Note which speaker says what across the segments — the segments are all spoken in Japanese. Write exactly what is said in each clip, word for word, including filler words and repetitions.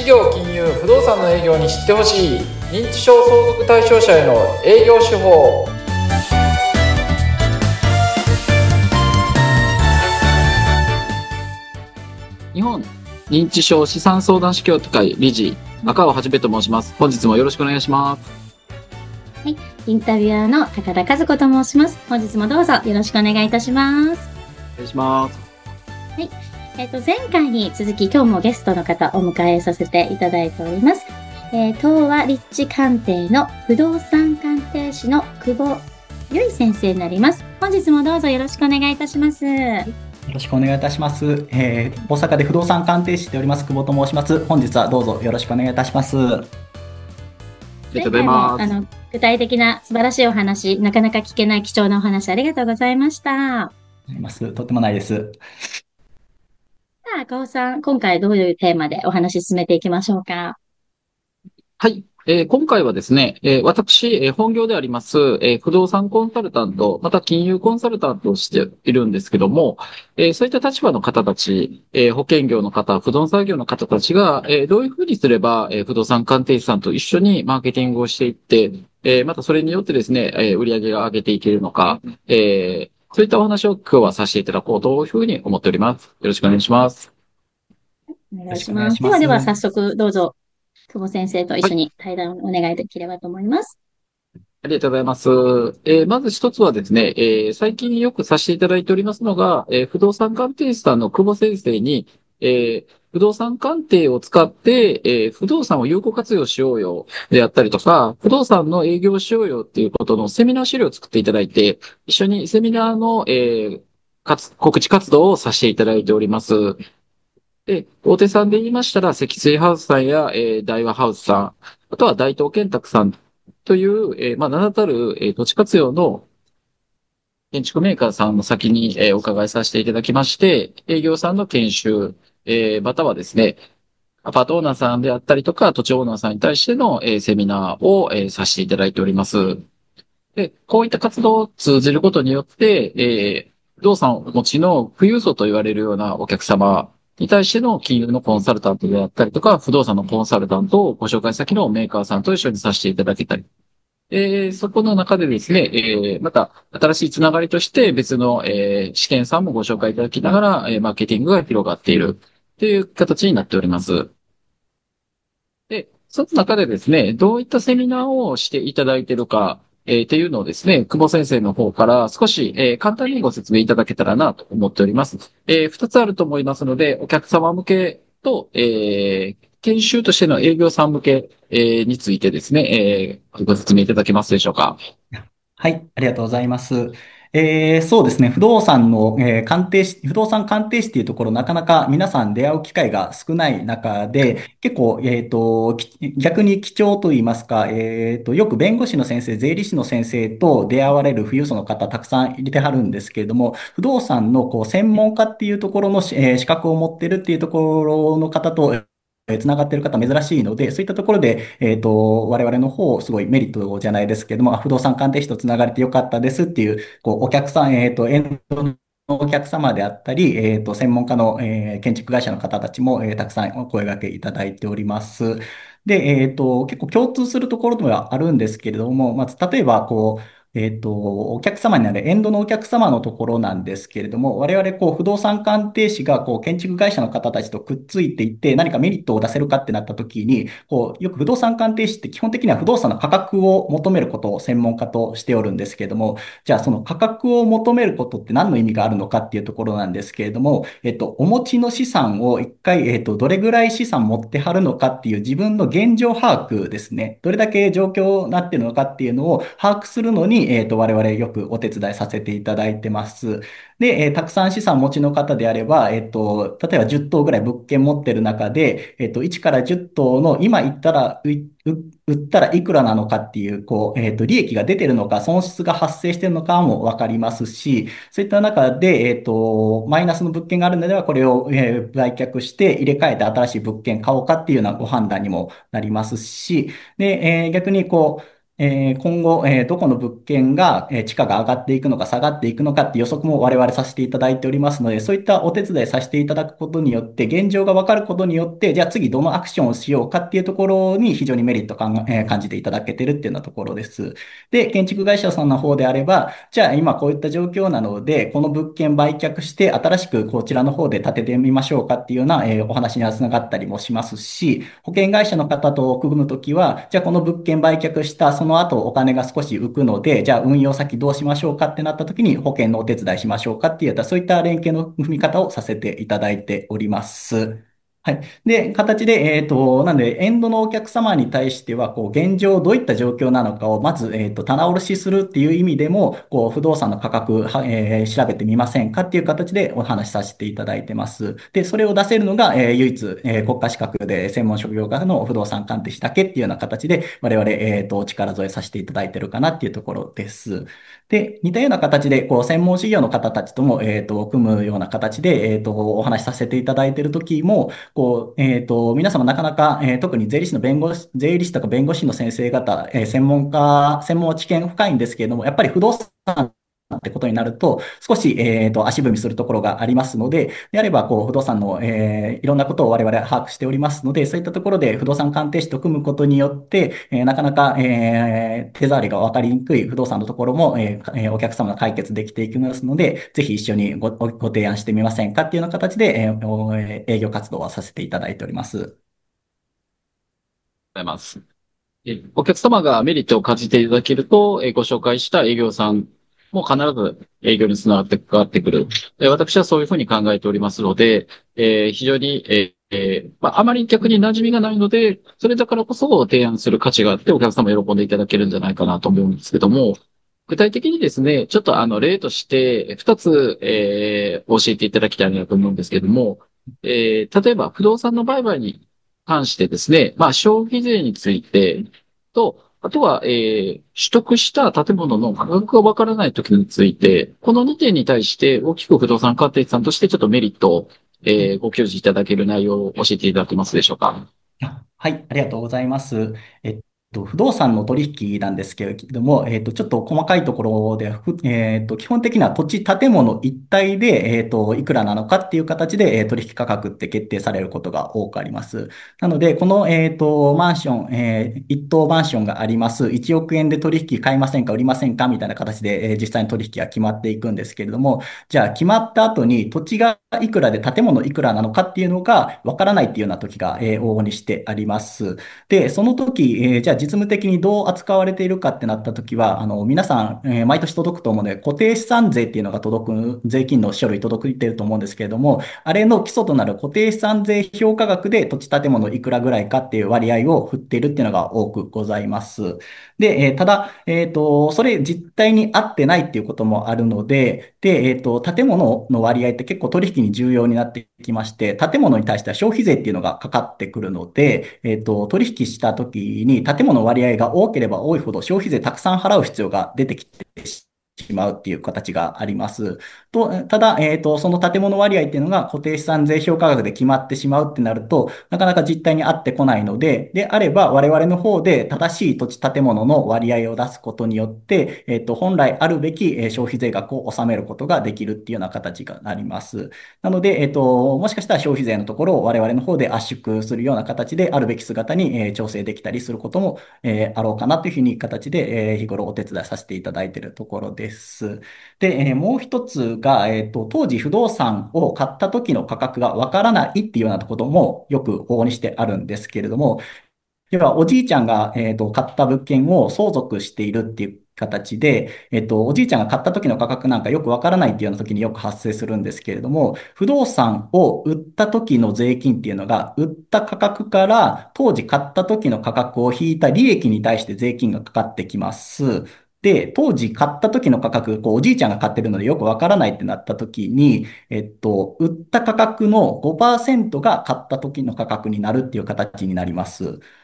Speaker 1: 事業金融不動産の営業に知ってほしい認知症相続対象者への営業手法。日本認知症資産相談支協会理事赤尾はじめと申します。本日もよろしくお願いします。
Speaker 2: はい、インタビュアーの高田和子と申します。本日もどうぞよろしくお願いいたします。
Speaker 1: お願いします。
Speaker 2: はい、えっと前回に続き今日もゲストの方お迎えさせていただいております。えー、東和立地鑑定の不動産鑑定士の久保由衣先生になります。本日もどうぞよろしくお願いいたします。
Speaker 3: よろしくお願いいたします。えー、大阪で不動産鑑定士しております久保と申します。本日はどうぞよろしくお願いいたします。あ
Speaker 1: りがとうございます。
Speaker 2: あの具体的な素晴らしいお話、なかなか聞けない貴重なお話ありがとうございました。
Speaker 3: りがとうございます。とってもないです。
Speaker 2: さあ、赤尾さん、今回どういうテーマでお話進めていきましょうか。
Speaker 1: はい。えー今回はですね、えー私、えー本業であります、えー不動産コンサルタント、また金融コンサルタントをしているんですけども、えーそういった立場の方たち、えー保険業の方、不動産業の方たちが、えーどういうふうにすれば、えー不動産鑑定士さんと一緒にマーケティングをしていって、えーまたそれによってですね、えー売り上げが上げていけるのか、えーそういったお話を今日はさせていただこうというふうに思っております。よろしくお願いします。
Speaker 2: お願
Speaker 3: ろしくお願
Speaker 2: いします。
Speaker 3: いします。
Speaker 2: ではでは早速どうぞ、久保先生と一
Speaker 1: はい。
Speaker 2: 緒に対談をお願いできればと思います。
Speaker 1: ありがとうございます。えーまず一つはですね、えー最近よくさせていただいておりますのが、えー不動産鑑定士さんの久保先生に、えー不動産鑑定を使って、えー不動産を有効活用しようよであったりとか、不動産の営業をしようよっていうことのセミナー資料を作っていただいて、一緒にセミナーの、えーかつ告知活動をさせていただいております。で、大手さんで言いましたら、積水ハウスさんや、えー大和ハウスさん、あとは大東建託さんという、えーまあ、名だたる、えー土地活用の建築メーカーさんの先に、えーお伺いさせていただきまして、営業さんの研修、えーまたはですね、アパートオーナーさんであったりとか、土地オーナーさんに対しての、えーセミナーを、えーさせていただいております。で、こういった活動を通じることによって、えー不動産をお持ちの富裕層と言われるようなお客様に対しての金融のコンサルタントであったりとか、不動産のコンサルタントをご紹介先のメーカーさんと一緒にさせていただけたり、えーそこの中でですね、えーまた新しいつながりとして別の、えー試験さんもご紹介いただきながら、えーマーケティングが広がっているという形になっております。で、その中でですね、どういったセミナーをしていただいているか、えーっていうのをですね、久保先生の方から少し、えー簡単にご説明いただけたらなと思っております。えー二つあると思いますので、お客様向けと、えー研修としての営業さん向け、えーについてですね、えーご説明いただけますでしょうか。
Speaker 3: はい、ありがとうございます。えー、そうですね、不動産の、えー鑑定士、不動産鑑定士っていうところ、なかなか皆さん出会う機会が少ない中で、結構、えっと、き逆に貴重といいますか、えっと、よく弁護士の先生、税理士の先生と出会われる富裕層の方、たくさん入れてはるんですけれども、不動産のこう専門家っていうところのし、えー資格を持ってるっていうところの方と、えーつながっている方珍しいので、そういったところで、えっと、我々の方、すごいメリットじゃないですけども、あ不動産鑑定士とつながれてよかったですっていう、こう、お客さん、えっと、エンドのお客様であったり、えっと、専門家の、えー建築会社の方たちも、えーたくさんお声掛けいただいております。で、えっと、結構共通するところではあるんですけれども、まず、例えば、こう、えっと、お客様になるエンドのお客様のところなんですけれども、我々、こう、不動産鑑定士が、こう、建築会社の方たちとくっついていって、何かメリットを出せるかってなった時に、こう、よく不動産鑑定士って基本的には不動産の価格を求めることを専門家としておるんですけれども、じゃあその価格を求めることって何の意味があるのかっていうところなんですけれども、えっと、お持ちの資産を一回、えっと、どれぐらい資産持ってはるのかっていう自分の現状把握ですね。どれだけ状況になってるのかっていうのを把握するのに、えっと、我々よくお手伝いさせていただいてます。で、えーたくさん資産持ちの方であれば、えっと、例えばじゅっ棟ぐらい物件持ってる中で、えっと、いちからじゅっ棟の今言ったら、うう売ったらいくらなのかっていう、こう、えっと、利益が出てるのか、損失が発生してるのかもわかりますし、そういった中で、えっと、マイナスの物件があるのでは、これを、えー売却して入れ替えて新しい物件買おうかっていうようなご判断にもなりますし、で、えー逆にこう、 えー今後、えーどこの物件が、えー地価が上がっていくのか下がっていくのかって予測も我々させていただいておりますので、そういったお手伝いさせていただくことによって、現状がわかることによって、じゃあ次どのアクションをしようかっていうところに非常にメリットを感がえー感じていただけてるっていうようなところです。で、建築会社さんの方であれば、じゃあ今こういった状況なので、この物件売却して新しくこちらの方で建ててみましょうかっていうような、えーお話にはつながったりもしますし、保険会社の方と組むときは、じゃあこの物件売却したその後お金が少し浮くので、じゃあ運用先どうしましょうかってなったときに保険のお手伝いしましょうかっていった、そういった連携の踏み方をさせていただいております。はい。で、形で、えっと、なんで、エンドのお客様に対しては、こう、現状どういった状況なのかを、まず、えっと、棚卸しするっていう意味でも、こう、不動産の価格、は、えー調べてみませんかっていう形でお話しさせていただいてます。で、それを出せるのが、えー唯一、えー国家資格で専門職業家の不動産鑑定士だけっていうような形で、我々、えっと、お力添えさせていただいてるかなっていうところです。で、似たような形で、こう、専門事業の方たちとも、えっと、組むような形で、えっと、お話しさせていただいている時も、こう、えっと、皆様なかなか、えー特に税理士の弁護士、税理士とか弁護士の先生方、えー専門家、専門知見深いんですけれども、やっぱり不動産ってことになると、少し、えっと、足踏みするところがありますので、であれば、こう、不動産の、えーいろんなことを我々は把握しておりますので、そういったところで不動産鑑定士と組むことによって、えーなかなか、えー手触りが分かりにくい不動産のところも、えーえーお客様が解決できていきますので、ぜひ一緒にご、ごご提案してみませんかっていうような形で、えーおえー営業活動はさせていただいております。
Speaker 1: ございます。えお客様がメリットを感じていただけると、えご紹介した営業さんも必ず営業につながって関わってくる。え私はそういうふうに考えておりますので、えー非常に、えーえーまあ、あまり逆に馴染みがないので、それだからこそ提案する価値があってお客様喜んでいただけるんじゃないかなと思うんですけども、具体的にですね、ちょっとあの例として二つ、えー教えていただきたいなと思うんですけども、えー例えば不動産の売買に関してですね、まあ消費税について、と、あとは、えー取得した建物の価格がわからないときについて、このにてんに対して大きく不動産鑑定士さんとしてちょっとメリットを、えーご教示いただける内容を教えていただけますでしょうか。
Speaker 3: あはい、ありがとうございます。えっと、不動産の取引なんですけれども、えっと、ちょっと細かいところで、ふえっと、基本的には土地、建物一体で、えっと、いくらなのかっていう形で、えー取引価格って決定されることが多くあります。なので、この、えっと、マンション、えー一棟マンションがあります。いちおく円で取引買いませんか、売りませんかみたいな形で、えー実際に取引が決まっていくんですけれども、じゃあ、決まった後に土地がいくらで建物いくらなのかっていうのがわからないっていうような時が、えー往々にしてあります。で、その時、えーじゃあ実務的にどう扱われているかってなった時は、あの、皆さん、えー毎年届くと思うので、固定資産税っていうのが届く、税金の書類届いてると思うんですけれども、あれの基礎となる固定資産税評価額で土地建物いくらぐらいかっていう割合を振っているっていうのが多くございます。で、えーただ、えっと、それ実態に合ってないっていうこともあるので、で、えっと、建物の割合って結構取引に重要になってきまして、建物に対しては消費税っていうのがかかってくるので、えっと、取引した時に建物の割合が多ければ多いほど消費税たくさん払う必要が出てきてしまうっていう形があります。と、ただ、えっと、その建物割合っていうのが固定資産税評価額で決まってしまうってなると、なかなか実態に合ってこないので、であれば我々の方で正しい土地建物の割合を出すことによって、えっと、本来あるべきえー消費税額を納めることができるっていうような形がなります。なので、えっと、もしかしたら消費税のところを我々の方で圧縮するような形であるべき姿にえー調整できたりすることもえーあろうかなというふうに形でえー日頃お手伝いさせていただいているところです。で、えーもう一つが、えっと、当時不動産を買った時の価格がわからないっていうようなこともよく往々にしてあるんですけれども、要は、おじいちゃんが、えっと、買った物件を相続しているっていう形で、えっと、おじいちゃんが買った時の価格なんかよくわからないっていうような時によく発生するんですけれども、不動産を売った時の税金っていうのが、売った価格から当時買った時の価格を引いた利益に対して税金がかかってきます。で、当時買った時の価格、こう、おじいちゃんが買ってるのでよくわからないってなった時に、えっと、売った価格のごパーセントが買った時の価格になるっていう形になります。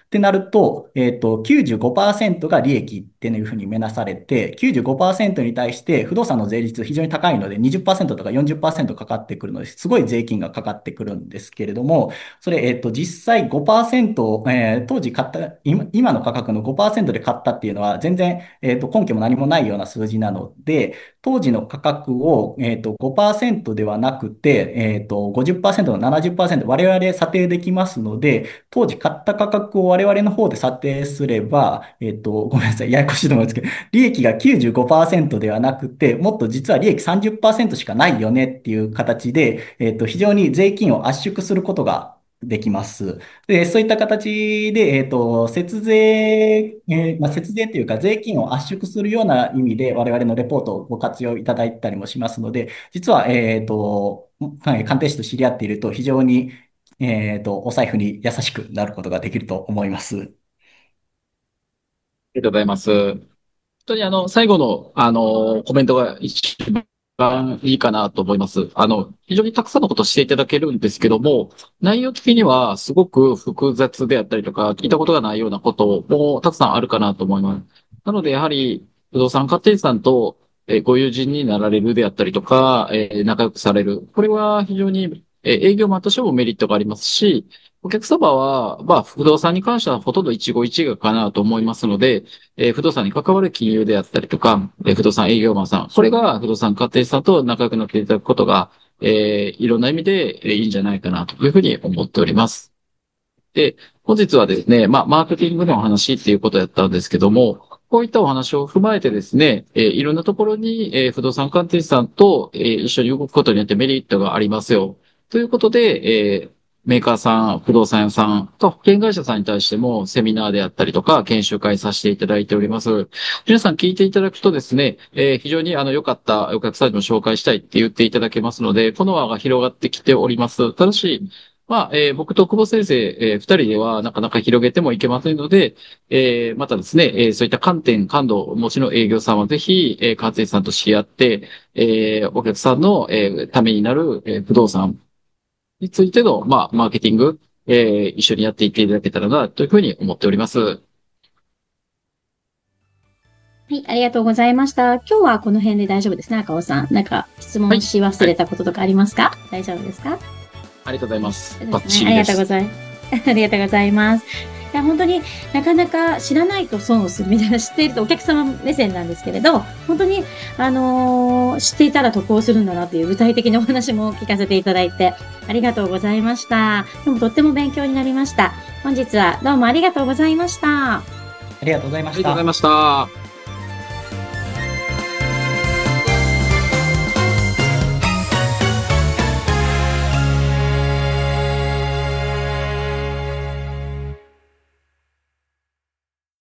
Speaker 3: ってなると、えっと、きゅうじゅうごパーセントが利益っていうふうに見なされて、きゅうじゅうごパーセントに対して不動産の税率非常に高いのでにじゅっパーセントとかよんじゅっパーセントかかってくるので、すごい税金がかかってくるんですけれども、それ、えっと、実際ごパーセント、えー当時買った、今、今の価格のごパーセントで買ったっていうのは全然、えっと、根拠も何もないような数字なので、当時の価格を、えっと、ごパーセントではなくて、えっと、ごじゅっパーセントのななじゅっパーセント我々査定できますので、当時買った価格を我々の方で査定すれば、えっと、ごめんなさい、ややこしいと思うんですけど、利益がきゅうじゅうごパーセントではなくて、もっと実は利益さんじゅっパーセントしかないよねっていう形で、えっと、非常に税金を圧縮することができます。で、そういった形で、えっと、節税、えーまあ、節税というか、税金を圧縮するような意味で、我々のレポートをご活用いただいたりもしますので、実は、えっと、はい鑑定士と知り合っていると、非常に、えっと、お財布に優しくなることができると思います。
Speaker 1: りがとうございます。本当にあの、最後の、あの、コメントが一番いいかなと思います。あの、非常にたくさんのことをしていただけるんですけども、内容的にはすごく複雑であったりとか、聞いたことがないようなこともたくさんあるかなと思います。なので、やはり、不動産鑑定士さんと、えーご友人になられるであったりとか、えー仲良くされる。これは非常に、えー営業マンとしてもメリットがありますし、お客様は、まあ、不動産に関してはほとんど一期一会かなと思いますので、えー不動産に関わる金融であったりとか、えー不動産営業マンさん、これが不動産鑑定士さんと仲良くなっていただくことが、えーいろんな意味で、えーいいんじゃないかなというふうに思っております。で、本日はですね、まあ、マーケティングのお話っていうことやったんですけども、こういったお話を踏まえてですね、えーいろんなところに、えー不動産鑑定士さんと、えー一緒に動くことによってメリットがありますよ。ということで、えーメーカーさん、不動産屋さんと保険会社さんに対してもセミナーであったりとか研修会させていただいております。皆さん聞いていただくとですね、えー非常にあの良かったお客さんにも紹介したいって言っていただけますので、この輪が広がってきております。ただし、まあ、えー僕と久保先生、えー二人ではなかなか広げてもいけませんので、えーまたですね、えーそういった観点、感度をお持ちの営業さんはぜひ、えー、関西さんと知り合って、えーお客さんの、えーためになる、えー不動産についての、まあ、マーケティング、えー一緒にやっていっていただけたらな、というふうに思っております。
Speaker 2: はい、ありがとうございました。今日はこの辺で大丈夫ですね、赤尾さん。なんか質
Speaker 1: はい。
Speaker 2: 問し忘
Speaker 1: はい。
Speaker 2: れたこととかありますか？大丈夫ですか？
Speaker 1: ありがとうございます。バッ
Speaker 2: そうですね。あり
Speaker 1: チリです。
Speaker 2: がとうございます。ありがとうございます。いや、本当になかなか知らないと損をするみたいな知っているとお客様目線なんですけれど、本当に、あのー知っていたら得をするんだなという具体的なお話も聞かせていただいてありがとうございました。でもとっても勉強になりました。本日はどうもありがとうございました。
Speaker 3: ありがとうございました。
Speaker 1: ありがとうございました。